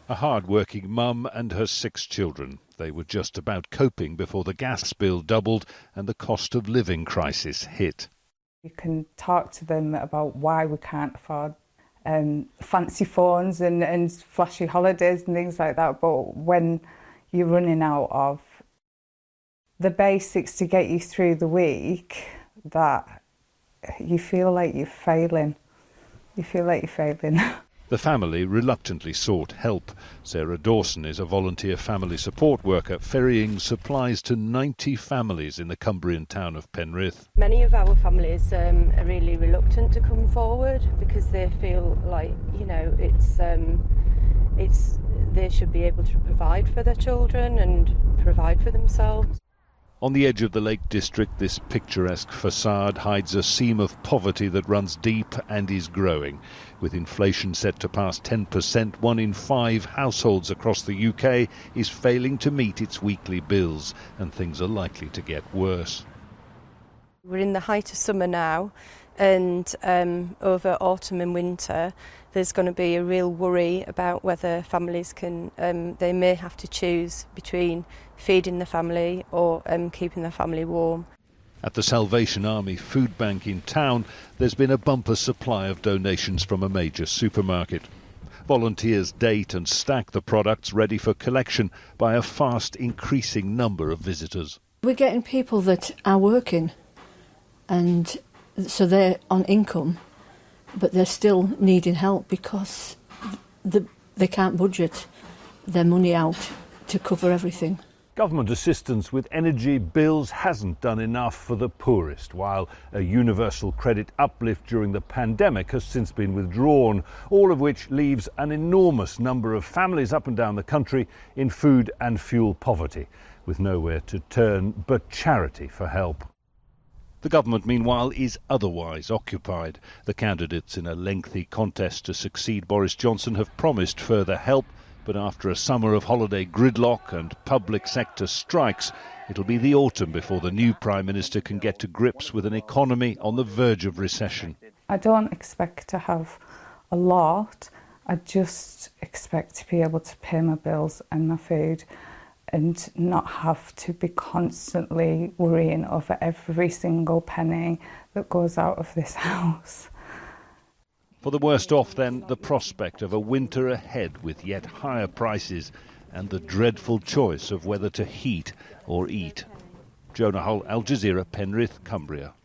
A hard-working mum and her 6 children. They were just about coping before the gas bill doubled and the cost of living crisis hit. You can talk to them about why we can't afford fancy phones and flashy holidays and things like that, but when you're running out of the basics to get you through the week, that you feel like you're failing. You feel like you're failing. The family reluctantly sought help. Sarah Dawson is a volunteer family support worker, ferrying supplies to 90 families in the Cumbrian town of Penrith. Many of our families are really reluctant to come forward because they feel like, they should be able to provide for their children and provide for themselves. On the edge of the Lake District, this picturesque facade hides a seam of poverty that runs deep and is growing. With inflation set to pass 10%, 1 in 5 households across the UK is failing to meet its weekly bills, and things are likely to get worse. We're in the height of summer now, and over autumn and winter there's going to be a real worry about whether families can, they may have to choose between feeding the family or keeping the family warm. At the Salvation Army food bank in town, there's been a bumper supply of donations from a major supermarket. Volunteers date and stack the products ready for collection by a fast increasing number of visitors. We're getting people that are working, and so they're on income, but they're still needing help because they can't budget their money out to cover everything. Government assistance with energy bills hasn't done enough for the poorest, while a universal credit uplift during the pandemic has since been withdrawn, all of which leaves an enormous number of families up and down the country in food and fuel poverty, with nowhere to turn but charity for help. The government, meanwhile, is otherwise occupied. The candidates in a lengthy contest to succeed Boris Johnson have promised further help, but after a summer of holiday gridlock and public sector strikes, it'll be the autumn before the new Prime Minister can get to grips with an economy on the verge of recession. I don't expect to have a lot. I just expect to be able to pay my bills and my food and not have to be constantly worrying over every single penny that goes out of this house. For the worst off, then, the prospect of a winter ahead with yet higher prices and the dreadful choice of whether to heat or eat. Jonah Hull, Al Jazeera, Penrith, Cumbria.